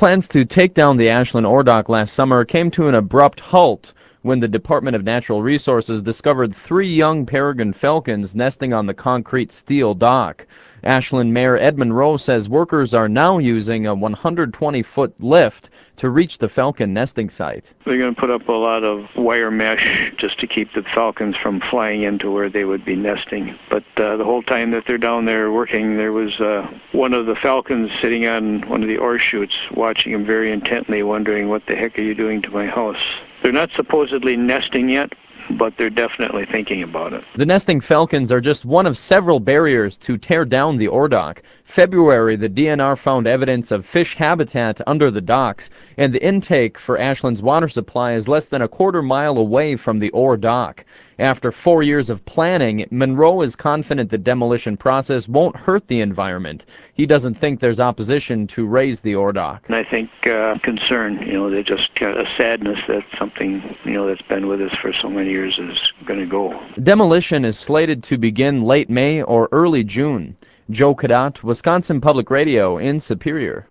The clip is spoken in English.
Plans to take down the Ashland ore dock last summer came to an abrupt halt when the Department of Natural Resources discovered 3 young peregrine falcons nesting on the concrete steel dock. Ashland Mayor Ed Monroe says workers are now using a 120-foot lift to reach the falcon nesting site. They're going to put up a lot of wire mesh just to keep the falcons from flying into where they would be nesting. But the whole time that they're down there working, there was one of the falcons sitting on one of the ore chutes, watching them very intently, wondering, what the heck are you doing to my house? They're not supposedly nesting yet, but they're definitely thinking about it. The nesting falcons are just one of several barriers to tear down the ore dock. February, the DNR found evidence of fish habitat under the docks, and the intake for Ashland's water supply is less than a quarter-mile away from the ore dock. After 4 years of planning, Monroe is confident the demolition process won't hurt the environment. He doesn't think there's opposition to raise the ore dock. And I think concern, they just got a sadness that something, that's been with us for so many years is going to go. Demolition is slated to begin late May or early June. Joe Cadott, Wisconsin Public Radio in Superior.